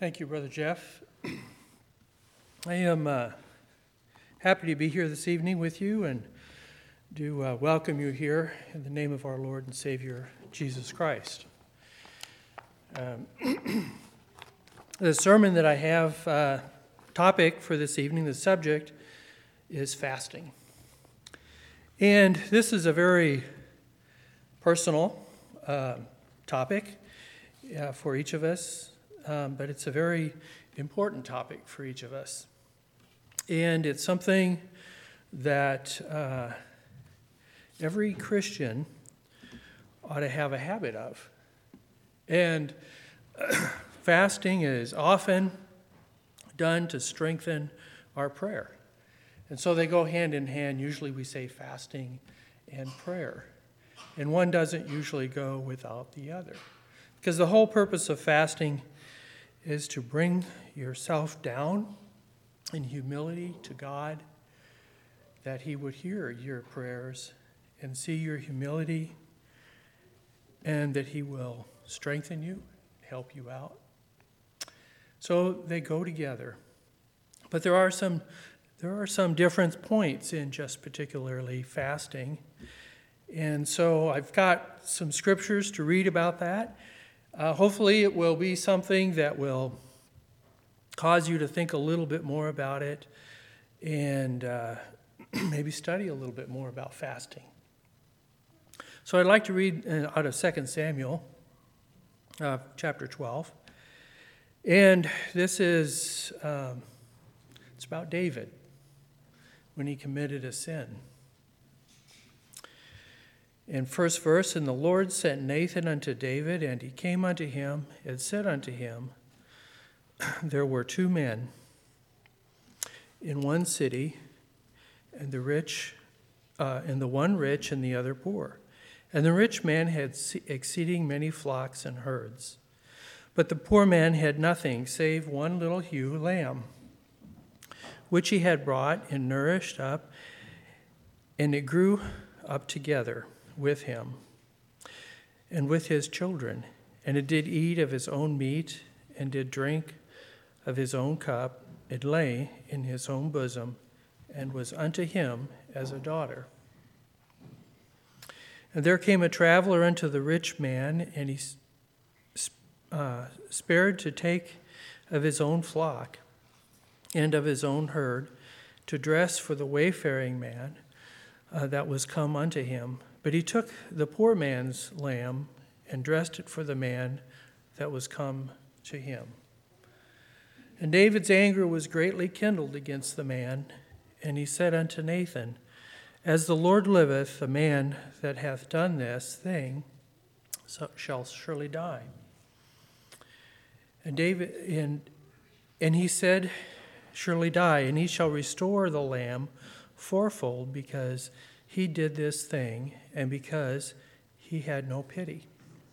Thank you, Brother Jeff. I am happy to be here this evening with you and do welcome you here in the name of our Lord and Savior, Jesus Christ. The sermon that I have, topic for this evening, the subject, is fasting. And this is a very personal topic for each of us. But it's a very important topic for each of us. And it's something that every Christian ought to have a habit of. And fasting is often done to strengthen our prayer. And so they go hand in hand. Usually we say fasting and prayer. And one doesn't usually go without the other. Because the whole purpose of fasting is to bring yourself down in humility to God, that He would hear your prayers and see your humility, and that He will strengthen you, help you out. So they go together. But there are some different points in just particularly fasting. And so I've got some scriptures to read about that. Hopefully it will be something that will cause you to think a little bit more about it and maybe study a little bit more about fasting. So I'd like to read out of 2 Samuel chapter 12. And this is, it's about David when he committed a sin. In first verse, and the Lord sent Nathan unto David, and he came unto him and said unto him, there were two men in one city, and the one rich and the other poor. And the rich man had exceeding many flocks and herds. But the poor man had nothing save one little ewe lamb, which he had brought and nourished up, and it grew up together with him and with his children, and it did eat of his own meat and did drink of his own cup. It lay in his own bosom and was unto him as a daughter. And there came a traveler unto the rich man, and he spared to take of his own flock and of his own herd to dress for the wayfaring man that was come unto him. But he took the poor man's lamb and dressed it for the man that was come to him. And David's anger was greatly kindled against the man, and he said unto Nathan, as the Lord liveth, the man that hath done this thing shall surely die. And he said, surely die, and he shall restore the lamb fourfold, because he did this thing, and because he had no pity.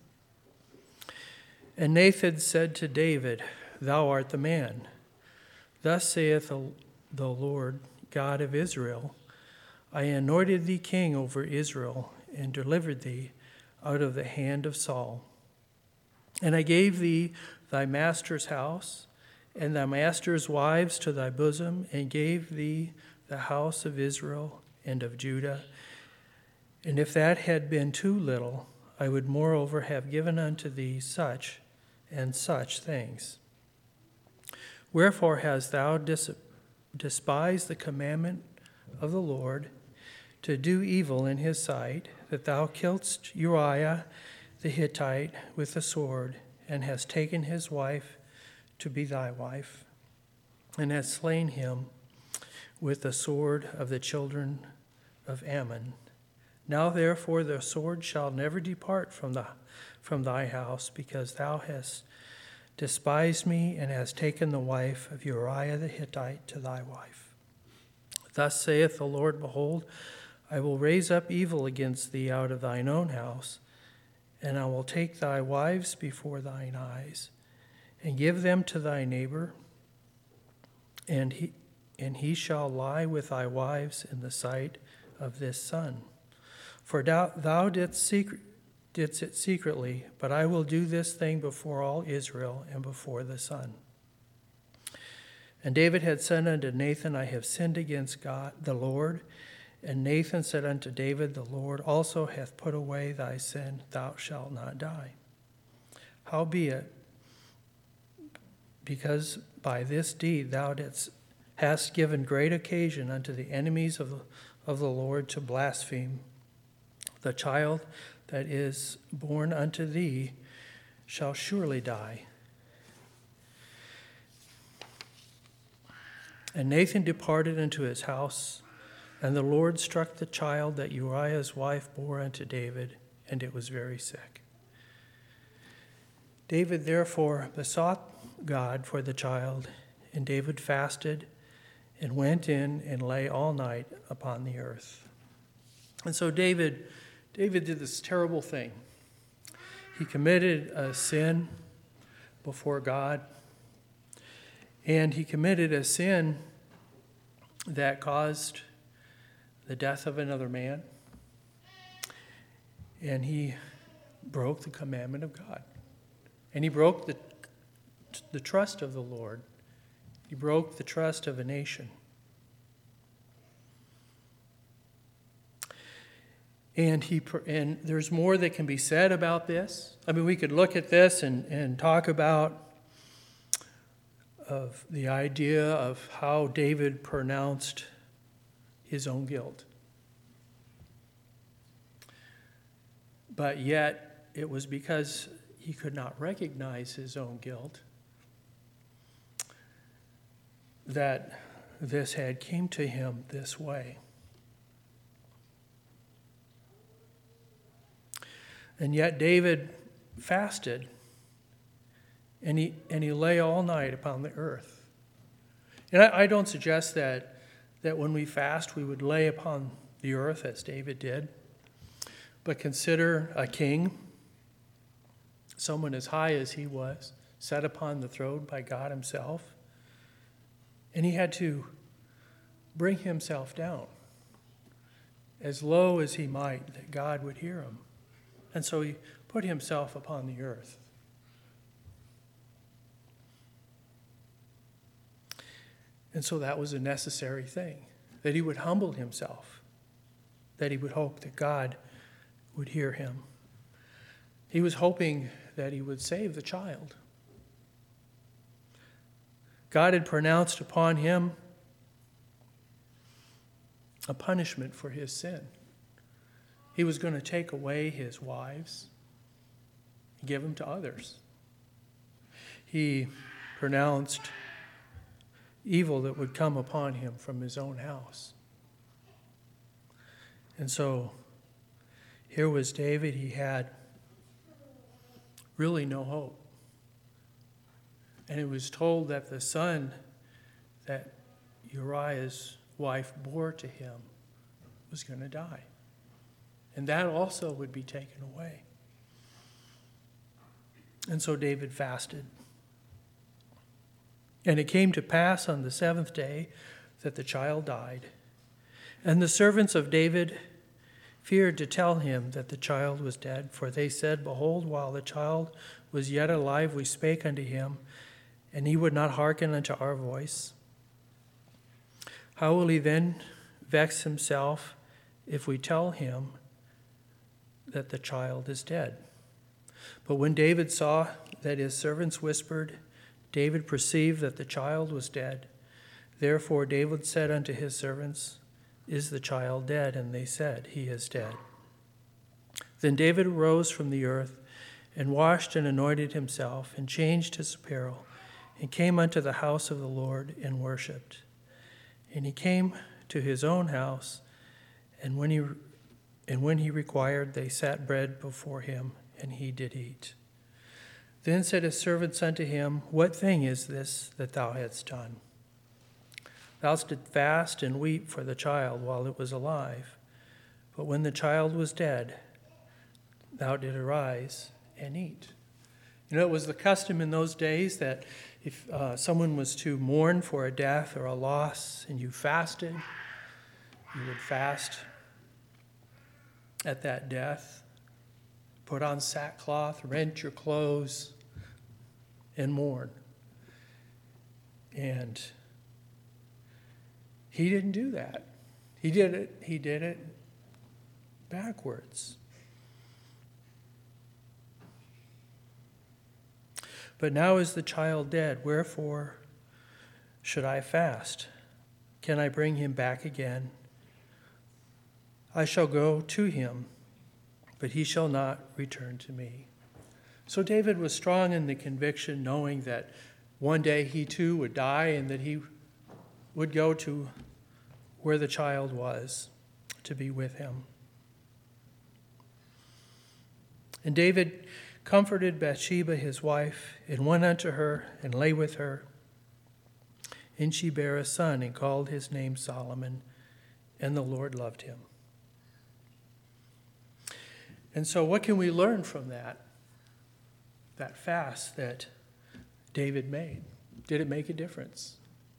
And Nathan said to David, thou art the man. Thus saith the Lord God of Israel, I anointed thee king over Israel, and delivered thee out of the hand of Saul. And I gave thee thy master's house, and thy master's wives to thy bosom, and gave thee the house of Israel and of Judah. And if that had been too little, I would moreover have given unto thee such and such things. Wherefore hast thou despised the commandment of the Lord, to do evil in his sight, that thou killedst Uriah the Hittite with the sword, and hast taken his wife to be thy wife, and hast slain him with the sword of the children of Ammon. Now therefore the sword shall never depart from thy house, because thou hast despised me, and hast taken the wife of Uriah the Hittite to thy wife. Thus saith the Lord, behold, I will raise up evil against thee out of thine own house, and I will take thy wives before thine eyes, and give them to thy neighbor, and he shall lie with thy wives in the sight of this sun. For thou didst it secretly, but I will do this thing before all Israel and before the sun. And David had said unto Nathan, I have sinned against God, the Lord. And Nathan said unto David, the Lord also hath put away thy sin, thou shalt not die. Howbeit, because by this deed thou hast given great occasion unto the enemies of the Lord to blaspheme, the child that is born unto thee shall surely die. And Nathan departed into his house, and the Lord struck the child that Uriah's wife bore unto David, and it was very sick. David therefore besought God for the child, and David fasted and went in and lay all night upon the earth. And so David did this terrible thing. He committed a sin before God, and he committed a sin that caused the death of another man, and he broke the commandment of God. And he broke the trust of the Lord. He broke the trust of a nation. And there's more that can be said about this. I mean, we could look at this and talk about of the idea of how David pronounced his own guilt. But yet, it was because he could not recognize his own guilt that this had came to him this way. And yet David fasted, and he lay all night upon the earth. And I don't suggest that when we fast we would lay upon the earth as David did, but consider a king, someone as high as he was, set upon the throne by God himself, and he had to bring himself down as low as he might, that God would hear him. And so he put himself upon the earth. And so that was a necessary thing, that he would humble himself, that he would hope that God would hear him. He was hoping that he would save the child. God had pronounced upon him a punishment for his sin. He was going to take away his wives and give them to others. He pronounced evil that would come upon him from his own house. And so here was David. He had really no hope. And it was told that the son that Uriah's wife bore to him was going to die. And that also would be taken away. And so David fasted. And it came to pass on the seventh day that the child died. And the servants of David feared to tell him that the child was dead, for they said, Behold, while the child was yet alive, we spake unto him, and he would not hearken unto our voice. How will he then vex himself if we tell him that the child is dead? But when David saw that his servants whispered, David perceived that the child was dead. Therefore David said unto his servants, Is the child dead? And they said, He is dead. Then David arose from the earth, and washed and anointed himself, and changed his apparel, and came unto the house of the Lord, and worshipped. And he came to his own house, and when he required, they set bread before him, and he did eat. Then said his servants unto him, What thing is this that thou hast done? Thou didst fast and weep for the child while it was alive. But when the child was dead, thou didst arise and eat. You know, it was the custom in those days that if someone was to mourn for a death or a loss and you fasted, you would fast at that death, put on sackcloth, rent your clothes, and mourn. And He didn't do that. He did it backwards. But now is the child dead, wherefore should I fast? Can I bring him back again? I shall go to him, but he shall not return to me. So David was strong in the conviction, knowing that one day he too would die and that he would go to where the child was to be with him. And David comforted Bathsheba his wife, and went unto her, and lay with her. And she bare a son, and called his name Solomon, and the Lord loved him. And so what can we learn from that fast that David made? Did it make a difference?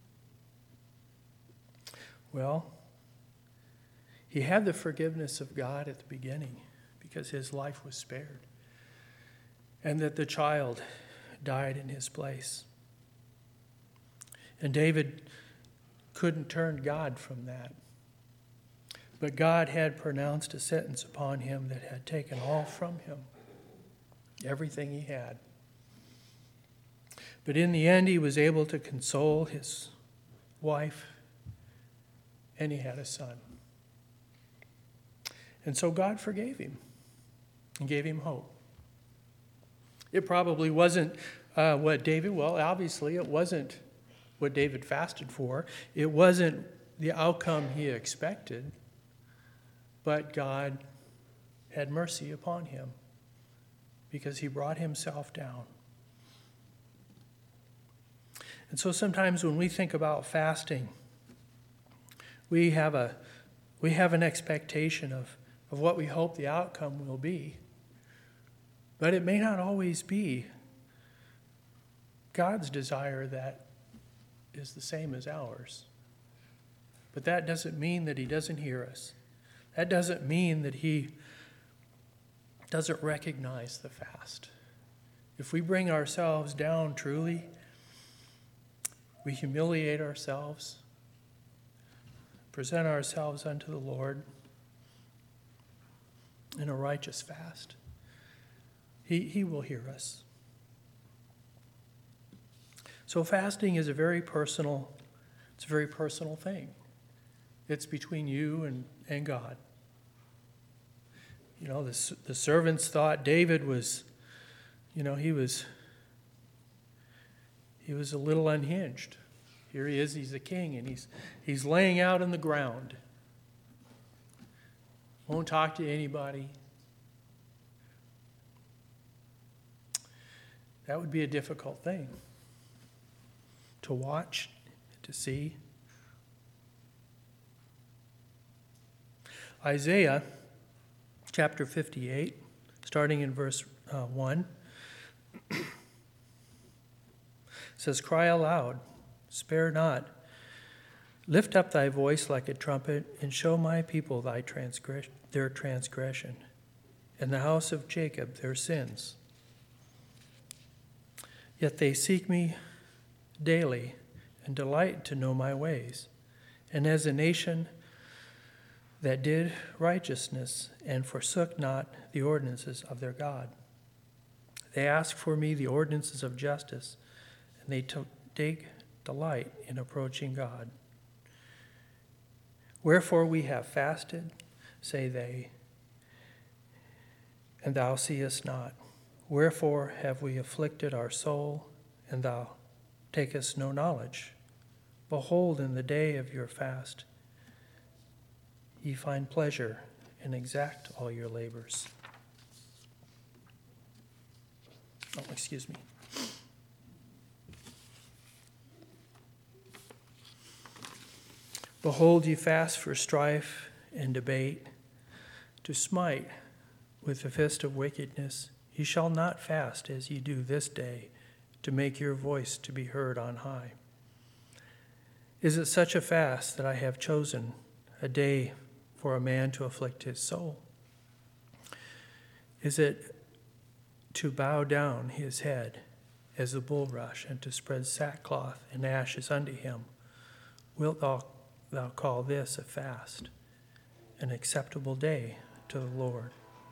Well, he had the forgiveness of God at the beginning because his life was spared, and that the child died in his place. And David couldn't turn God from that. But God had pronounced a sentence upon him that had taken all from him, everything he had. But in the end, he was able to console his wife, and he had a son. And so God forgave him and gave him hope. It probably wasn't obviously it wasn't what David fasted for. It wasn't the outcome he expected, but God had mercy upon him because he brought himself down. And so sometimes when we think about fasting, we have an expectation of what we hope the outcome will be. But it may not always be God's desire that is the same as ours. But that doesn't mean that he doesn't hear us. That doesn't mean that he doesn't recognize the fast. If we bring ourselves down truly, we humiliate ourselves, present ourselves unto the Lord in a righteous fast, He will hear us. So fasting is a very personal thing. It's between you and God. You know, the servants thought David was, he was a little unhinged. Here he is, he's a king, and he's laying out on the ground. Won't talk to anybody. That would be a difficult thing to watch, to see. Isaiah chapter 58, starting in verse 1, says, "Cry aloud, spare not. Lift up thy voice like a trumpet, and show my people their transgression, and the house of Jacob their sins. Yet they seek me daily, and delight to know my ways. And as a nation that did righteousness, and forsook not the ordinances of their God. They ask for me the ordinances of justice, and they take delight in approaching God. Wherefore we have fasted, say they, and thou seest not. Wherefore have we afflicted our soul, and thou takest no knowledge? Behold, in the day of your fast, ye find pleasure, and exact all your labors." Oh, excuse me. "Behold, ye fast for strife and debate, to smite with the fist of wickedness. Ye shall not fast as ye do this day, to make your voice to be heard on high. Is it such a fast that I have chosen, a day for a man to afflict his soul? Is it to bow down his head as a bulrush, and to spread sackcloth and ashes unto him? Wilt thou thou call this a fast, an acceptable day to the Lord?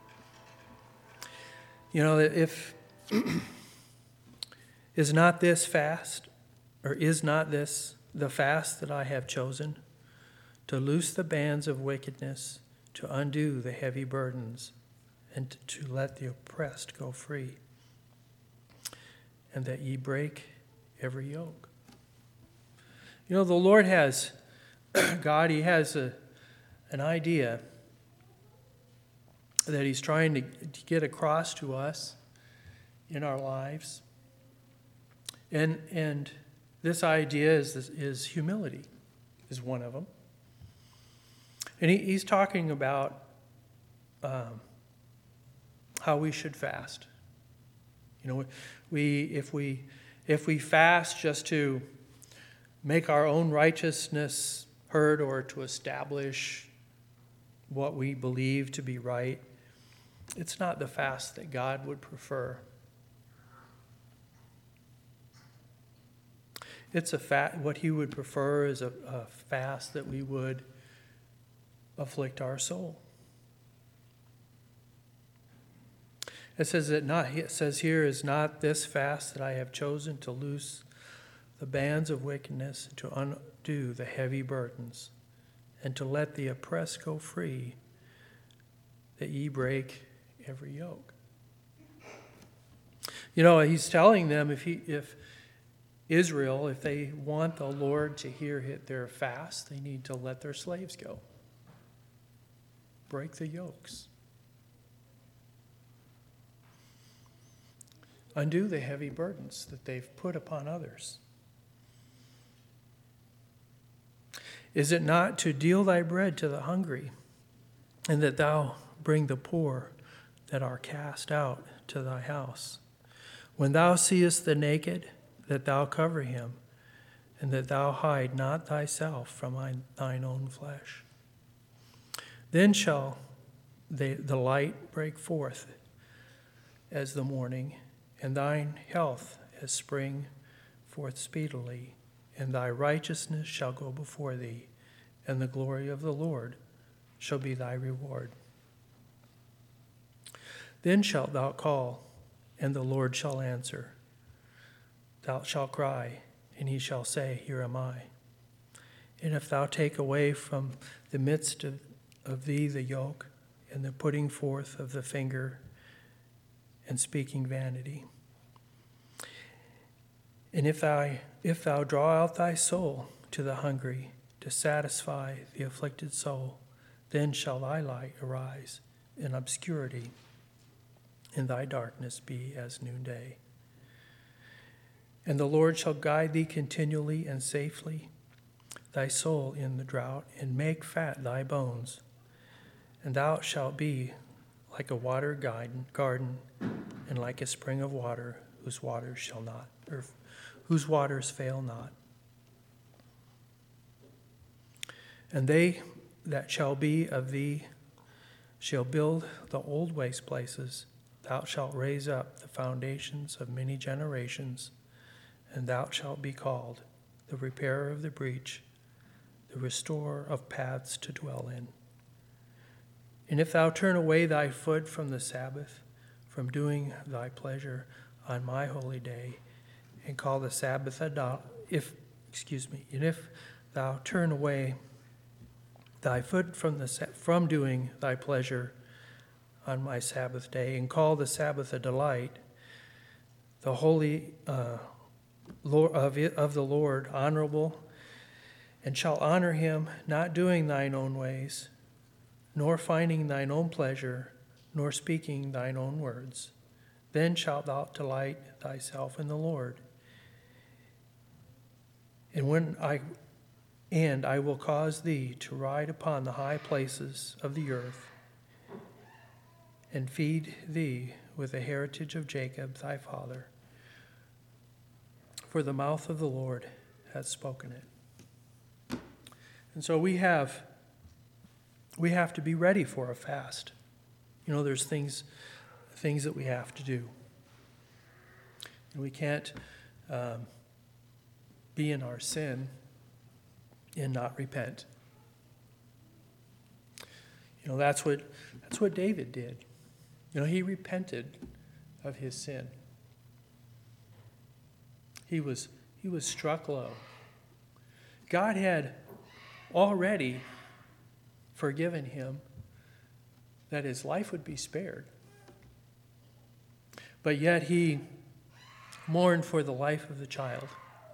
You know, if is not this fast, or is not this the fast that I have chosen, to loose the bands of wickedness, to undo the heavy burdens, and to let the oppressed go free, and that ye break every yoke? You know, the Lord has, God, he has an idea that he's trying to get across to us in our lives. And this idea is humility, is one of them. And he's talking about how we should fast. You know, if we fast just to make our own righteousness heard or to establish what we believe to be right, it's not the fast that God would prefer. It's what he would prefer is a fast that we would afflict our soul. It says here, is not this fast that I have chosen to loose the bands of wickedness, to undo the heavy burdens, and to let the oppressed go free, that ye break every yoke. You know, he's telling them if Israel, if they want the Lord to hear their fast, they need to let their slaves go. Break the yokes. Undo the heavy burdens that they've put upon others. Is it not to deal thy bread to the hungry, and that thou bring the poor that are cast out to thy house? When thou seest the naked, that thou cover him, and that thou hide not thyself from thine own flesh. Then shall the light break forth as the morning, and thine health as spring forth speedily, and thy righteousness shall go before thee, and the glory of the Lord shall be thy reward. Then shalt thou call, and the Lord shall answer. Thou shalt cry, and he shall say, Here am I. And if thou take away from the midst of thee the yoke, and the putting forth of the finger, and speaking vanity. And if thou draw out thy soul to the hungry, to satisfy the afflicted soul, then shall thy light arise in obscurity, and thy darkness be as noonday. And the Lord shall guide thee continually and safely, thy soul in the drought, and make fat thy bones. And thou shalt be like a watered garden, and like a spring of water, whose waters fail not. And they that shall be of thee shall build the old waste places. Thou shalt raise up the foundations of many generations, and thou shalt be called the repairer of the breach, the restorer of paths to dwell in. And if thou turn away thy foot from the Sabbath, from doing thy pleasure on my holy day, and call the Sabbath if thou turn away thy foot from doing thy pleasure on my Sabbath day, and call the Sabbath a delight, the holy Lord of the Lord honorable, and shall honor him, not doing thine own ways, nor finding thine own pleasure, nor speaking thine own words, then shalt thou delight thyself in the Lord. And I will cause thee to ride upon the high places of the earth, and feed thee with the heritage of Jacob thy father. For the mouth of the Lord hath spoken it. And so we have to be ready for a fast. You know, there's things that we have to do. And we can't be in our sin and not repent. That's what David did. He repented of his sin. He was struck low. God had already forgiven him that his life would be spared. But yet he mourned for the life of the child.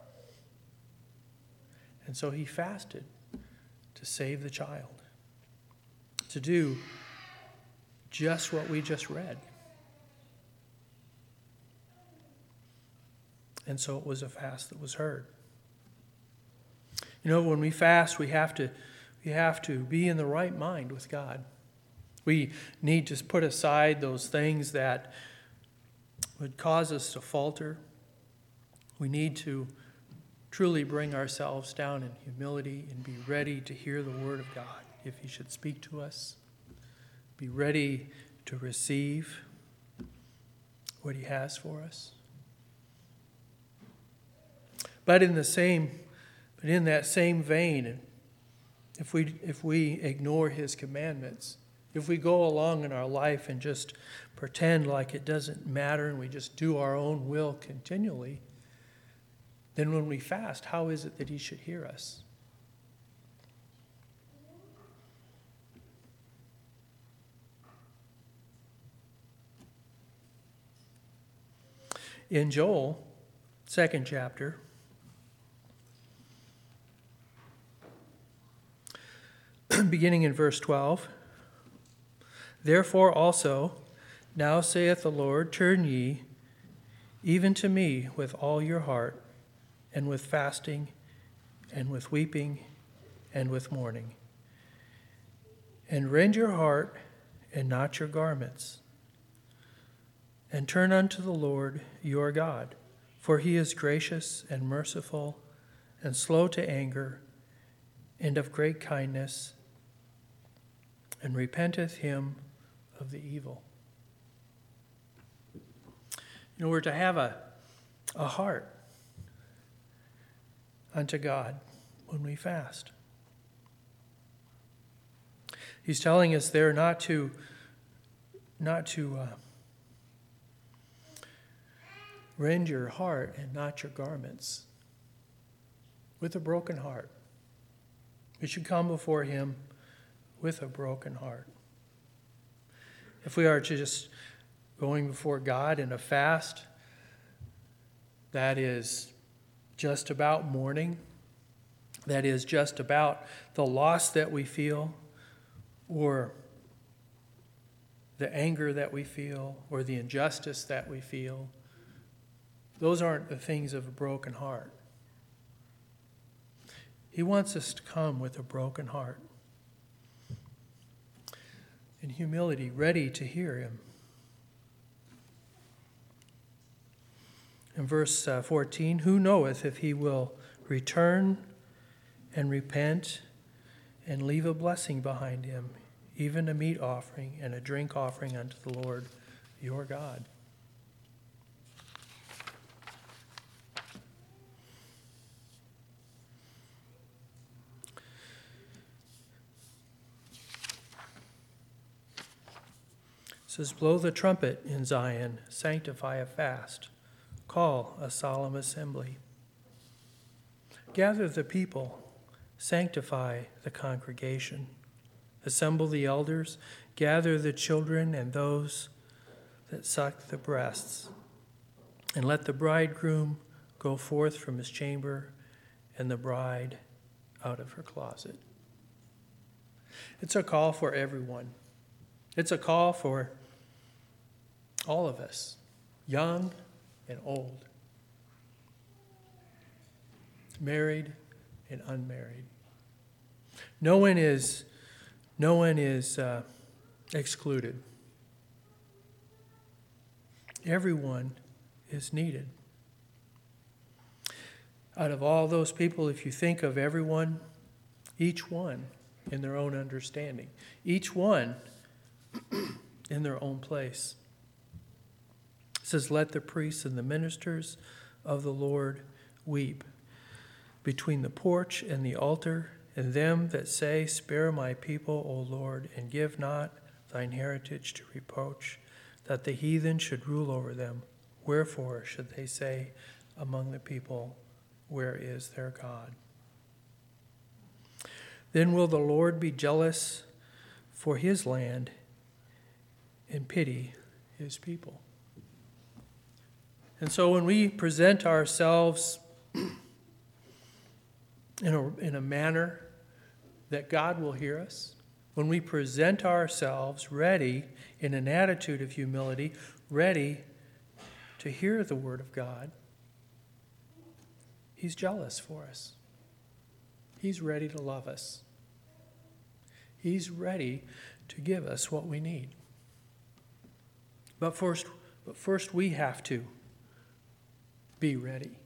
And so he fasted to save the child, to do just what we just read. And so it was a fast that was heard. When we fast, we have to be in the right mind with God. We need to put aside those things that would cause us to falter. We need to truly bring ourselves down in humility and be ready to hear the word of God if he should speak to us. Be ready to receive what he has for us. But in that same vein, if we ignore his commandments, if we go along in our life and just pretend like it doesn't matter and we just do our own will continually, then when we fast, how is it that he should hear us? In Joel, 2nd chapter, beginning in verse 12, "Therefore also, now saith the Lord, turn ye even to me with all your heart, and with fasting, and with weeping, and with mourning. And rend your heart, and not your garments. And turn unto the Lord your God, for he is gracious and merciful, and slow to anger, and of great kindness, and repenteth him of the evil." We're to have a heart unto God when we fast. He's telling us there not to rend your heart and not your garments. With a broken heart. We should come before him with a broken heart. If we are just going before God in a fast that is just about mourning, that is just about the loss that we feel, or the anger that we feel, or the injustice that we feel, those aren't the things of a broken heart. He wants us to come with a broken heart, in humility, ready to hear him. In verse 14, "Who knoweth if he will return and repent and leave a blessing behind him, even a meat offering and a drink offering unto the Lord your God?" It says, "Blow the trumpet in Zion, sanctify a fast, call a solemn assembly. Gather the people, sanctify the congregation. Assemble the elders, gather the children and those that suck the breasts. And let the bridegroom go forth from his chamber, and the bride out of her closet." It's a call for everyone. It's a call for all of us, young and old, married and unmarried. No one is excluded. Everyone is needed. Out of all those people, if you think of everyone, each one in their own understanding, each one in their own place. It says, "Let the priests and the ministers of the Lord weep between the porch and the altar, and them that say, Spare my people, O Lord, and give not thine heritage to reproach, that the heathen should rule over them. Wherefore should they say among the people, Where is their God? Then will the Lord be jealous for his land and pity his people. And so when we present ourselves in a manner that God will hear us, when we present ourselves ready in an attitude of humility, ready to hear the word of God, he's jealous for us. He's ready to love us. He's ready to give us what we need. But first we have to be ready.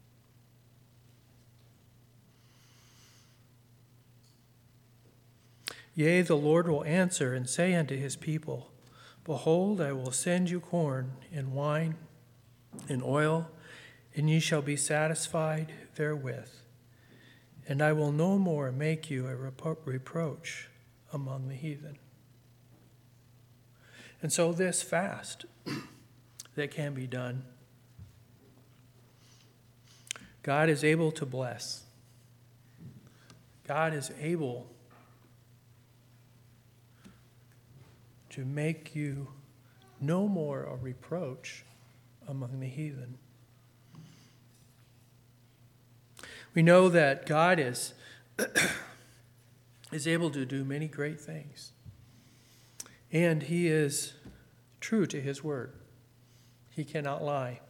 Yea, the Lord will answer and say unto his people, Behold, I will send you corn and wine and oil, and ye shall be satisfied therewith. And I will no more make you a reproach among the heathen. And so this fast that can be done, God is able to bless. God is able to make you no more a reproach among the heathen. We know that God is able to do many great things. And he is true to his word. He cannot lie.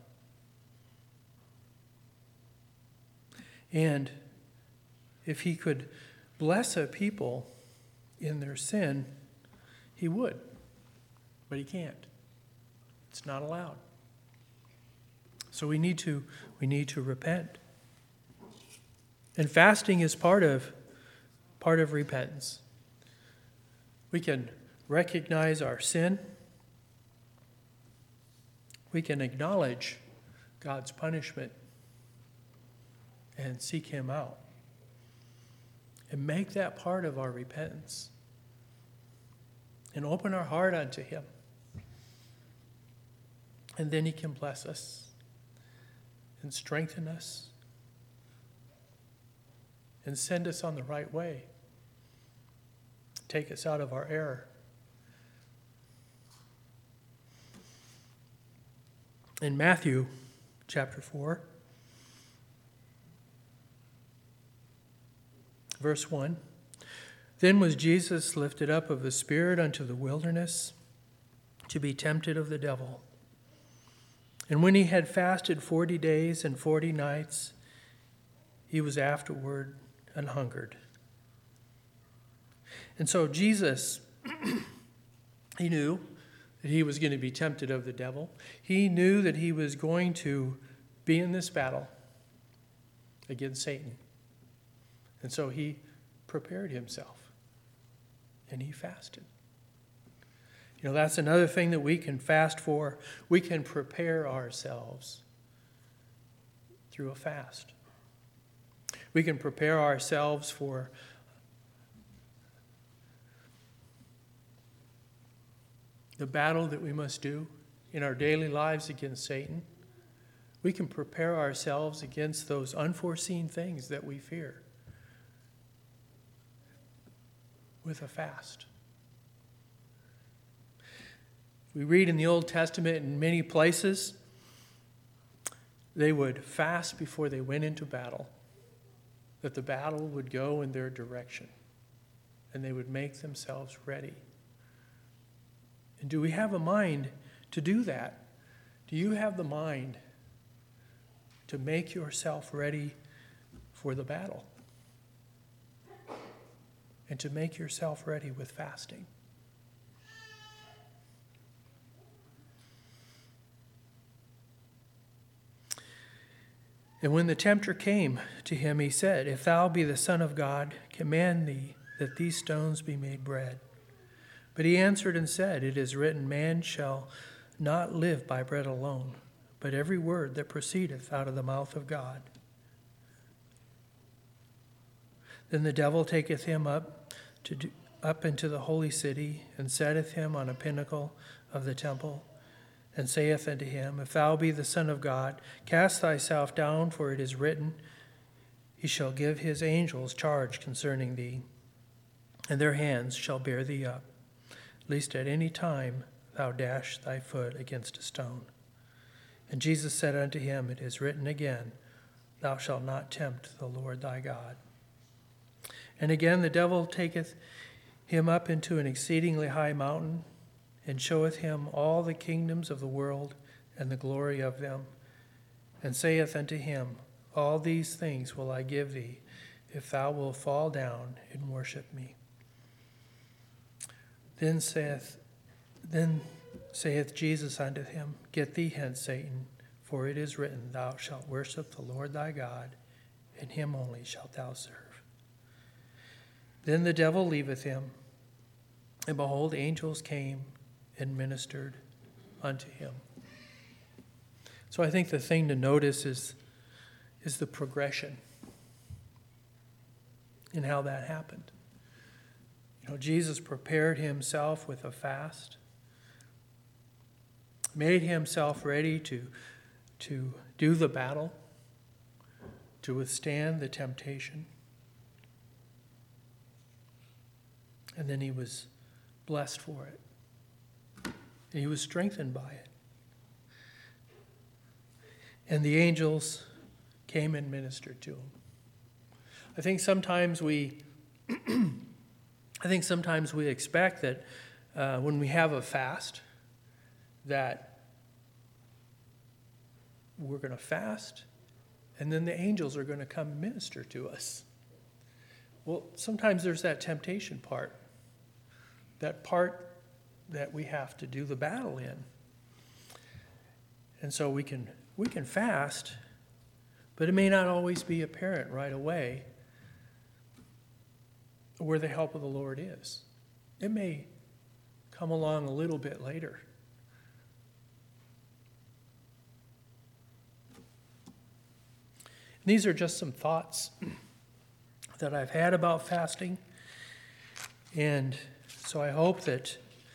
And if he could bless a people in their sin, he would. But he can't. It's not allowed. So we need to repent. And fasting is part of repentance. We can recognize our sin. We can acknowledge God's punishment and seek him out. And make that part of our repentance. And open our heart unto him. And then he can bless us and strengthen us and send us on the right way. Take us out of our error. In Matthew chapter 4, verse 1, Then was Jesus lifted up of the Spirit unto the wilderness to be tempted of the devil. And when he had fasted 40 days and 40 nights, he was afterward an hungered. And so Jesus, he knew that he was going to be tempted of the devil. He knew that he was going to be in this battle against Satan. And so he prepared himself and he fasted. You know, that's another thing that we can fast for. We can prepare ourselves through a fast. We can prepare ourselves for the battle that we must do in our daily lives against Satan. We can prepare ourselves against those unforeseen things that we fear with a fast. We read in the Old Testament in many places, they would fast before they went into battle, that the battle would go in their direction, and they would make themselves ready. And do we have a mind to do that? Do you have the mind to make yourself ready for the battle? And to make yourself ready with fasting? And when the tempter came to him, he said, If thou be the Son of God, command thee that these stones be made bread. But he answered and said, It is written, Man shall not live by bread alone, but every word that proceedeth out of the mouth of God. Then the devil taketh him up into the holy city, and setteth him on a pinnacle of the temple, and saith unto him, If thou be the Son of God, cast thyself down, for it is written, He shall give his angels charge concerning thee, and their hands shall bear thee up, lest at any time thou dash thy foot against a stone. And Jesus said unto him, It is written again, Thou shalt not tempt the Lord thy God. And again the devil taketh him up into an exceedingly high mountain, and showeth him all the kingdoms of the world and the glory of them, and saith unto him, All these things will I give thee, if thou wilt fall down and worship me. Then saith Jesus unto him, Get thee hence, Satan, for it is written, Thou shalt worship the Lord thy God, and him only shalt thou serve. Then the devil leaveth him, and behold, angels came and ministered unto him. So I think the thing to notice is the progression in how that happened. Jesus prepared himself with a fast, made himself ready to do the battle, to withstand the temptation. And then he was blessed for it. And he was strengthened by it. And the angels came and ministered to him. I think sometimes we expect that when we have a fast, that we're going to fast, and then the angels are going to come and minister to us. Well, sometimes there's that temptation part, that part that we have to do the battle in. And so we can fast, but it may not always be apparent right away where the help of the Lord is. It may come along a little bit later. These are just some thoughts that I've had about fasting. And so I hope that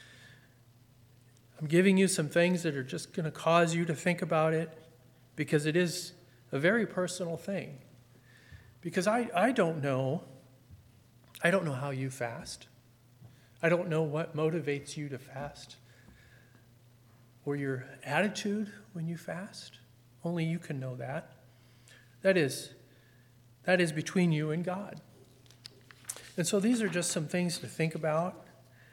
I'm giving you some things that are just going to cause you to think about it, because it is a very personal thing. Because I don't know how you fast. I don't know what motivates you to fast, or your attitude when you fast. Only you can know that. That is between you and God. And so these are just some things to think about,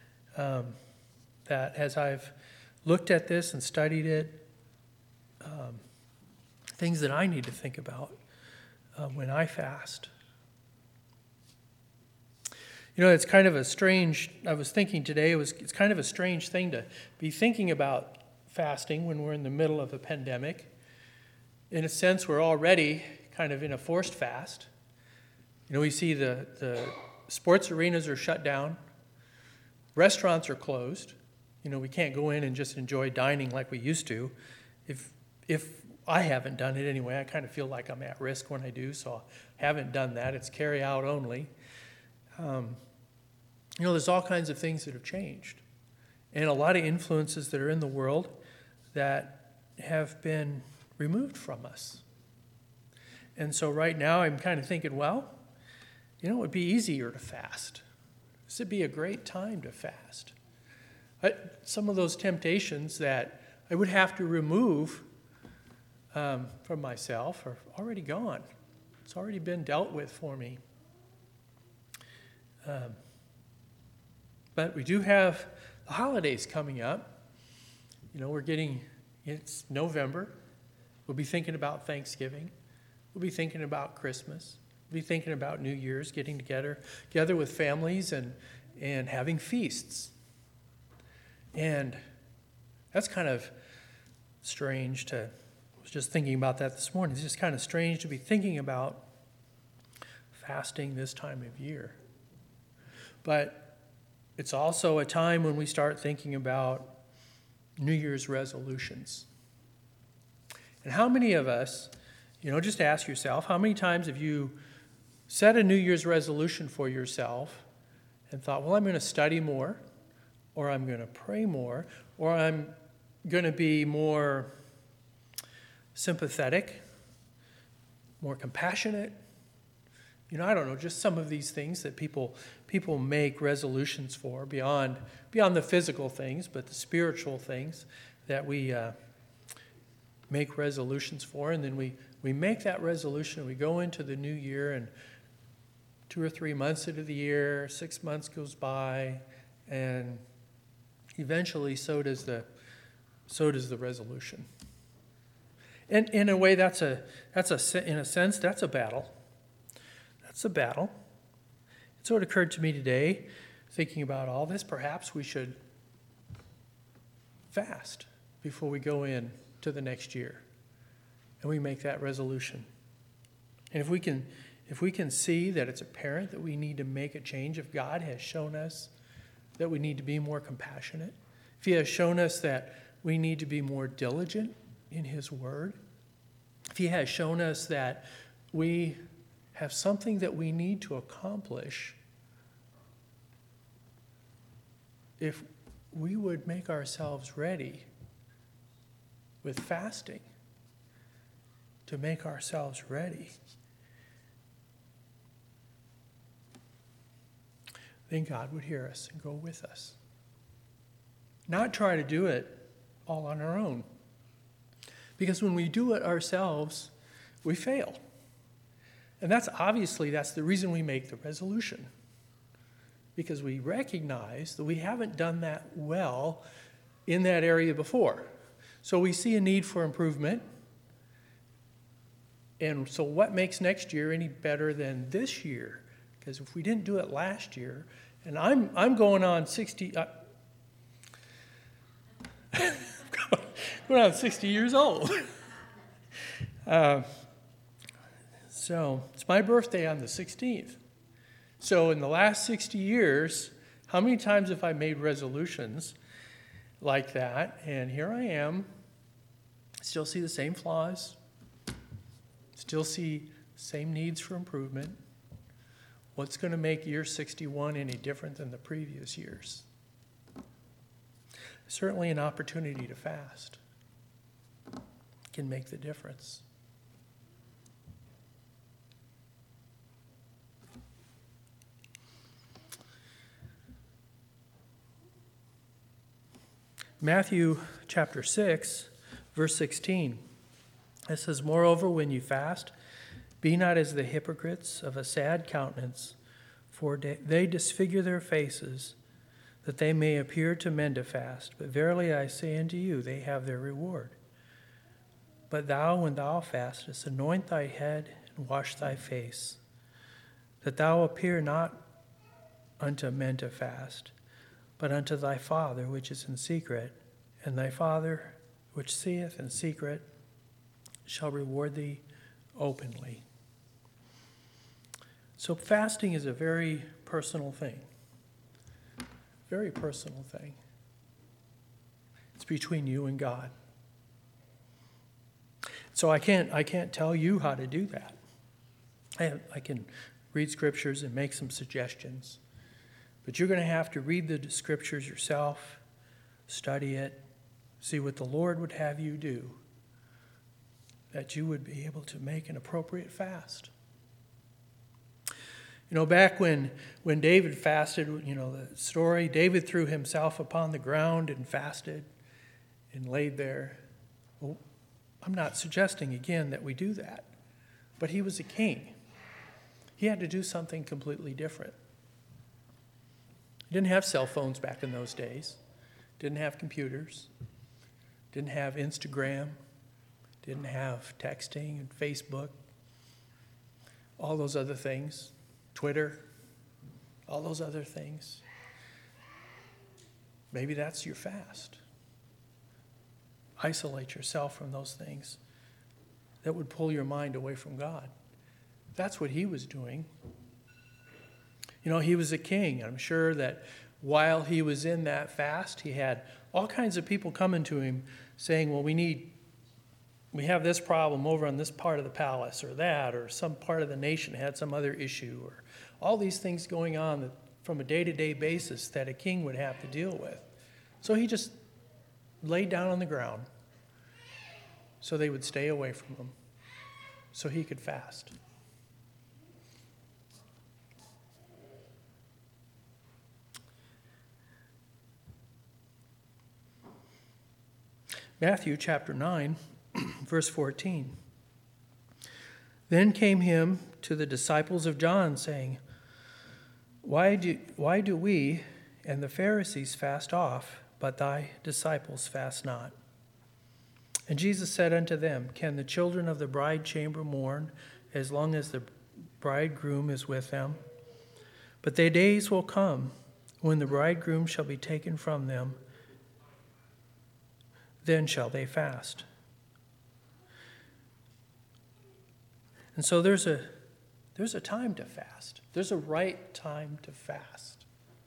that as I've looked at this and studied it, things that I need to think about when I fast. It's kind of a strange, I was thinking today, it's kind of a strange thing to be thinking about fasting when we're in the middle of a pandemic. In a sense, we're already kind of in a forced fast. We see the sports arenas are shut down. Restaurants are closed. We can't go in and just enjoy dining like we used to. If I haven't done it anyway, I kind of feel like I'm at risk when I do, so I haven't done that. It's carry out only. There's all kinds of things that have changed, and a lot of influences that are in the world that have been removed from us. And so right now I'm kind of thinking, well, it would be easier to fast. This would be a great time to fast. Some of those temptations that I would have to remove from myself are already gone. It's already been dealt with for me. But we do have the holidays coming up. It's November. We'll be thinking about Thanksgiving. We'll be thinking about Christmas. We'll be thinking about New Year's, getting together with families and having feasts. And that's kind of strange I was just thinking about that this morning. It's just kind of strange to be thinking about fasting this time of year. But it's also a time when we start thinking about New Year's resolutions. And how many of us, just ask yourself, how many times have you set a New Year's resolution for yourself and thought, well, I'm going to study more, or I'm going to pray more, or I'm going to be more sympathetic, more compassionate. I don't know, just some of these things that people make resolutions for beyond the physical things, but the spiritual things that we make resolutions for. And then we make that resolution, we go into the new year, and 2 or 3 months into the year, 6 months goes by, and eventually so does the resolution. And in a way, that's a battle. That's a battle. So it occurred to me today, thinking about all this, perhaps we should fast before we go in to the next year, and we make that resolution. And if we can see that it's apparent that we need to make a change, if God has shown us that we need to be more compassionate, if He has shown us that we need to be more diligent in His Word, if He has shown us that we have something that we need to accomplish, if we would make ourselves ready with fasting, to make ourselves ready, then God would hear us and go with us. Not try to do it all on our own. Because when we do it ourselves, we fail. And that's the reason we make the resolution. Because we recognize that we haven't done that well in that area before. So we see a need for improvement. And so what makes next year any better than this year? Because if we didn't do it last year, and I'm going on 60, going on 60 years old. So it's my birthday on the 16th. So in the last 60 years, how many times have I made resolutions like that? And here I am, still see the same flaws, still see same needs for improvement. What's going to make year 61 any different than the previous years? Certainly an opportunity to fast can make the difference. Matthew chapter 6, verse 16. It says, "Moreover, when you fast, be not as the hypocrites of a sad countenance, for they disfigure their faces, that they may appear to men to fast. But verily I say unto you, they have their reward. But thou, when thou fastest, anoint thy head and wash thy face, that thou appear not unto men to fast, but unto thy Father which is in secret, and thy Father which seeth in secret shall reward thee openly." So fasting is a very personal thing. Very personal thing. It's between you and God. So I can't tell you how to do that. I can read scriptures and make some suggestions. But you're going to have to read the scriptures yourself, study it, see what the Lord would have you do, that you would be able to make an appropriate fast. Back when David fasted, the story, David threw himself upon the ground and fasted and laid there. Well, I'm not suggesting again that we do that, but he was a king. He had to do something completely different. He didn't have cell phones back in those days, didn't have computers, didn't have Instagram, didn't have texting and Facebook, all those other things, Twitter, all those other things. Maybe that's your fast. Isolate yourself from those things that would pull your mind away from God. That's what he was doing. He was a king. I'm sure that while he was in that fast, he had all kinds of people coming to him saying, well, we need we have this problem over on this part of the palace or that, or some part of the nation had some other issue, or all these things going on that, from a day-to-day basis that a king would have to deal with. So he just laid down on the ground so they would stay away from him, so he could fast. Matthew chapter 9, verse 14. Then came him to the disciples of John, saying, Why do we and the Pharisees fast off, but thy disciples fast not? And Jesus said unto them, Can the children of the bride chamber mourn as long as the bridegroom is with them? But the days will come when the bridegroom shall be taken from them, then shall they fast. And so there's a time to fast. There's a right time to fast.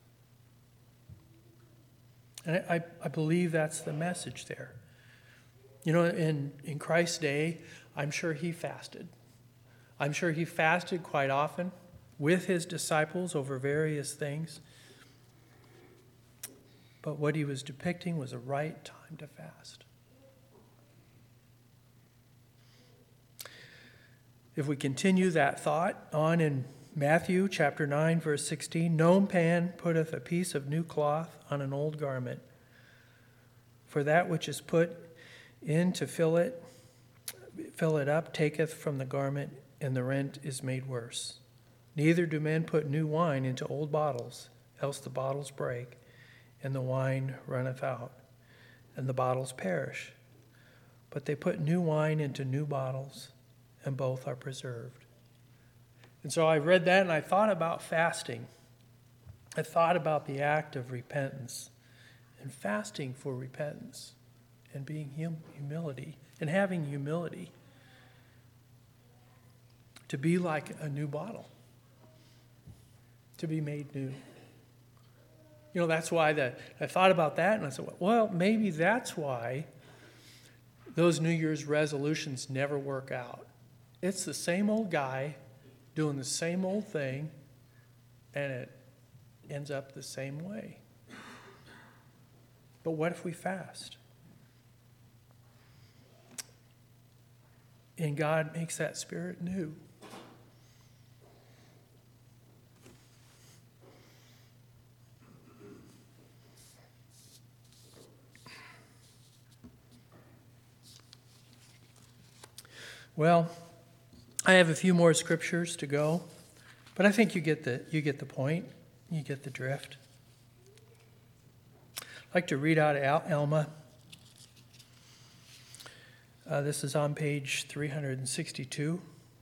And I believe that's the message there. You know, in Christ's day, I'm sure he fasted. I'm sure he fasted quite often with his disciples over various things. But what he was depicting was a right time to fast. If we continue that thought on in Matthew chapter 9, verse 16, No man putteth a piece of new cloth on an old garment, for that which is put in to fill it up taketh from the garment, and the rent is made worse. Neither do men put new wine into old bottles, else the bottles break, and the wine runneth out, and the bottles perish. But they put new wine into new bottles, and both are preserved. And so I read that and I thought about fasting. I thought about the act of repentance and fasting for repentance and being humility and having humility to be like a new bottle, to be made new. You know, that's why I thought about that and I said, well, maybe that's why those New Year's resolutions never work out. It's the same old guy doing the same old thing, and it ends up the same way. But what if we fast? And God makes that spirit new. Well, I have a few more scriptures to go, but I think you get the point. You get the drift. I'd like to read out Alma. This is on page 362.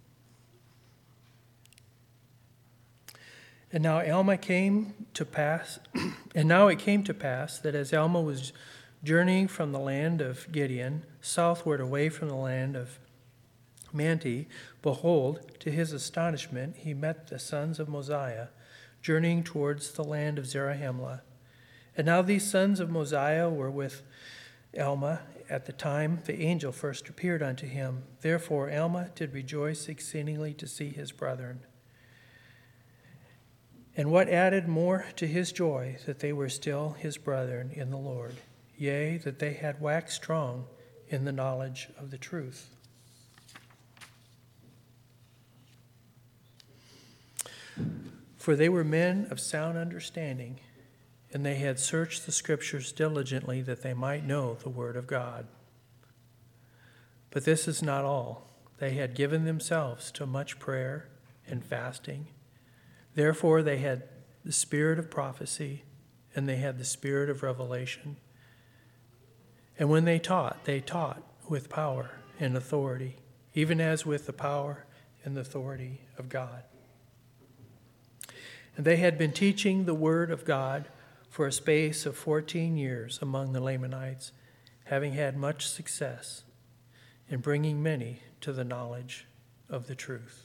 And now it came to pass that as Alma was journeying from the land of Gideon southward away from the land of Manti, behold, to his astonishment, he met the sons of Mosiah, journeying towards the land of Zarahemla. And now these sons of Mosiah were with Alma at the time the angel first appeared unto him. Therefore Alma did rejoice exceedingly to see his brethren. And what added more to his joy, that they were still his brethren in the Lord, yea, that they had waxed strong in the knowledge of the truth. For they were men of sound understanding, and they had searched the Scriptures diligently that they might know the Word of God. But this is not all. They had given themselves to much prayer and fasting. Therefore they had the spirit of prophecy, and they had the spirit of revelation. And when they taught with power and authority, even as with the power and the authority of God. And they had been teaching the word of God for a space of 14 years among the Lamanites, having had much success in bringing many to the knowledge of the truth.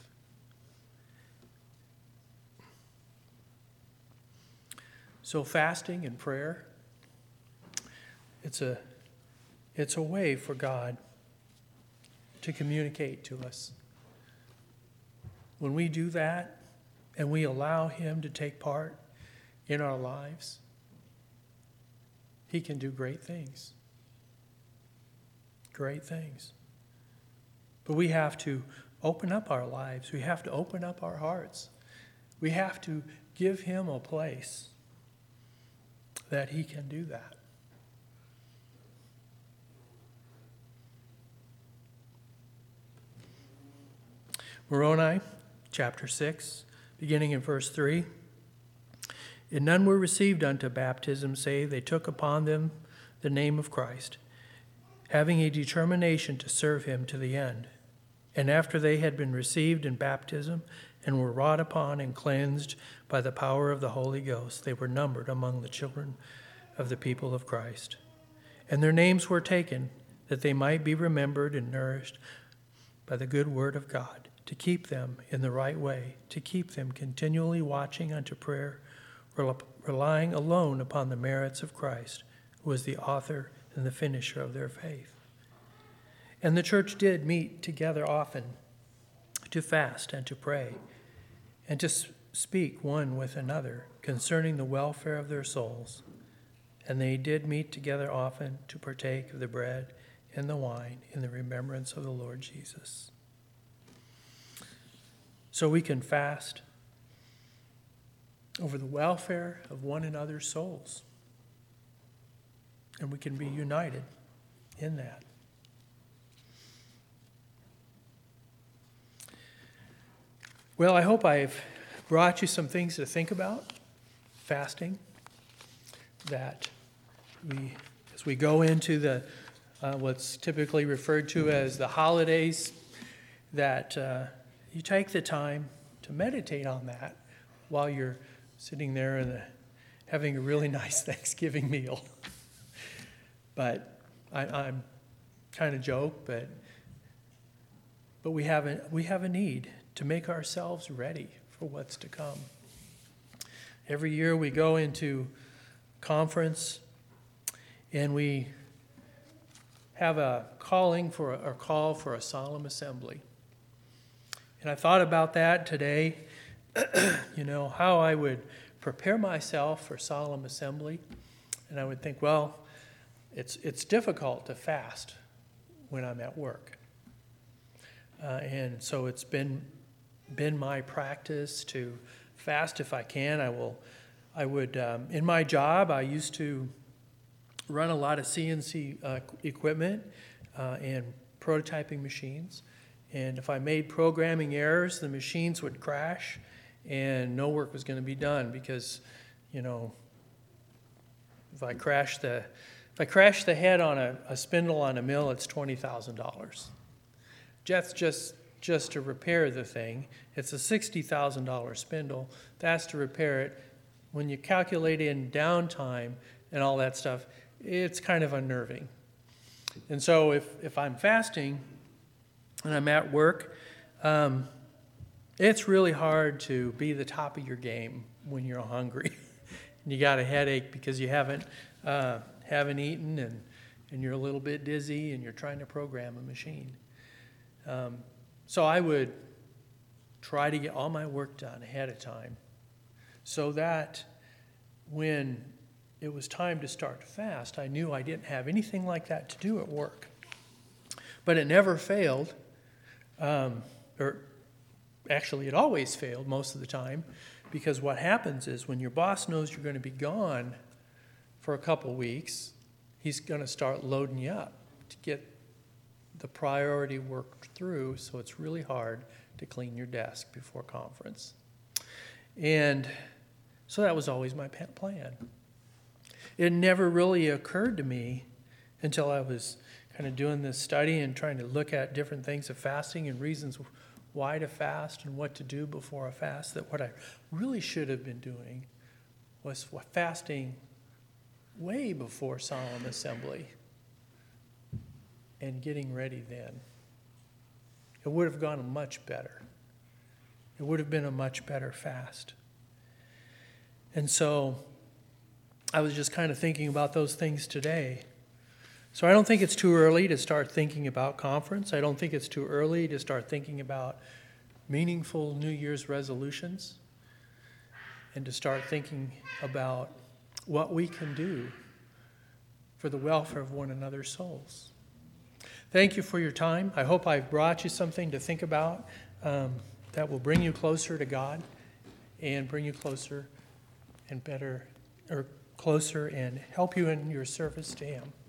So fasting and prayer, it's a way for God to communicate to us. When we do that and we allow him to take part in our lives, he can do great things. Great things. But we have to open up our lives. We have to open up our hearts. We have to give him a place that he can do that. Moroni, chapter 6, beginning in verse 3. And none were received unto baptism, save they took upon them the name of Christ, having a determination to serve him to the end. And after they had been received in baptism, and were wrought upon and cleansed by the power of the Holy Ghost, they were numbered among the children of the people of Christ. And their names were taken, that they might be remembered and nourished by the good word of God, to keep them in the right way, to keep them continually watching unto prayer, relying alone upon the merits of Christ, who is the author and the finisher of their faith. And the church did meet together often to fast and to pray, and to speak one with another concerning the welfare of their souls. And they did meet together often to partake of the bread and the wine in the remembrance of the Lord Jesus. So we can fast over the welfare of one another's souls. And we can be united in that. Well, I hope I've brought you some things to think about, fasting, that as we go into the what's typically referred to as the holidays, that you take the time to meditate on that while you're sitting there and having a really nice Thanksgiving meal. But I'm kind of joke, but we have a need to make ourselves ready for what's to come. Every year we go into conference and we have a call for a solemn assembly. And I thought about that today, how I would prepare myself for solemn assembly. And I would think, well, it's difficult to fast when I'm at work. And so it's been my practice to fast if I can. I would in my job, I used to run a lot of CNC equipment and prototyping machines. And if I made programming errors, the machines would crash and no work was going to be done because, if I crash the head on a spindle on a mill, it's $20,000. That's just to repair the thing. It's a $60,000 spindle. That's to repair it. When you calculate in downtime and all that stuff, it's kind of unnerving. And so if I'm fasting and I'm at work, it's really hard to be the top of your game when you're hungry. And you got a headache because you haven't eaten and you're a little bit dizzy and you're trying to program a machine. So I would try to get all my work done ahead of time so that when it was time to start to fast, I knew I didn't have anything like that to do at work. But it never failed, or actually it always failed most of the time, because what happens is when your boss knows you're going to be gone for a couple weeks, he's going to start loading you up to get the priority worked through, so it's really hard to clean your desk before conference. And so that was always my plan. It never really occurred to me until I was kind of doing this study and trying to look at different things of fasting and reasons why to fast and what to do before a fast, that what I really should have been doing was fasting way before solemn assembly and getting ready then. It would have gone much better. It would have been a much better fast. And so I was just kind of thinking about those things today. So I don't think it's too early to start thinking about conference. I don't think it's too early to start thinking about meaningful New Year's resolutions and to start thinking about what we can do for the welfare of one another's souls. Thank you for your time. I hope I've brought you something to think about that will bring you closer to God and bring you closer and help you in your service to Him.